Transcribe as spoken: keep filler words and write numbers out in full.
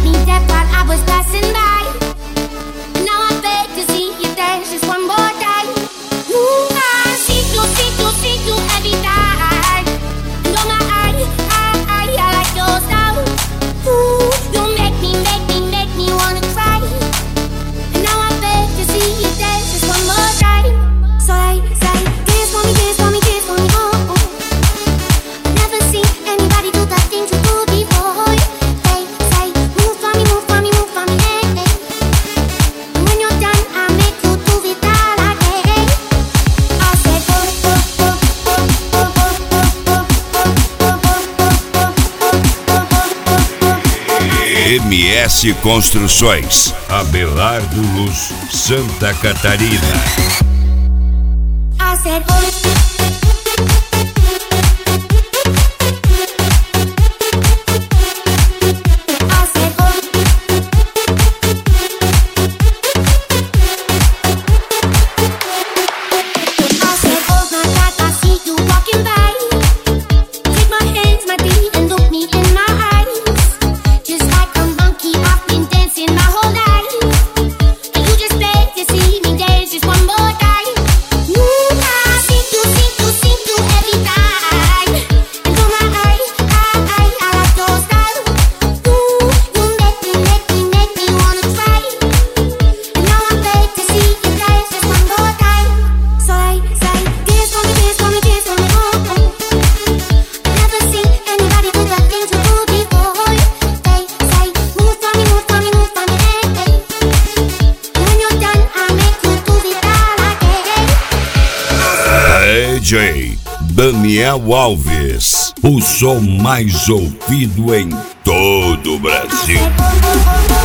me deaf while I was passing by. Now I beg to see you dance just one more time. Ooh, I see you, see you, see you every time. And oh my, I, I, I, I like your style. Ooh, you make me, make me, make me wanna cry. And now I beg to see you dance just one more time. So I say, dance for me, dance for me, dance for me, oh, oh. I've never seen anybody do the things you do before. They say, move for me, move for me, move for me, hey, hey. And when you're done, I make you do it all again. I said, oh, oh, oh, oh, oh, oh, oh, oh, oh, M S Construções, Abelardo Luz, Santa Catarina. I said, oh. D J Daniel Alves, o som mais ouvido em todo o Brasil.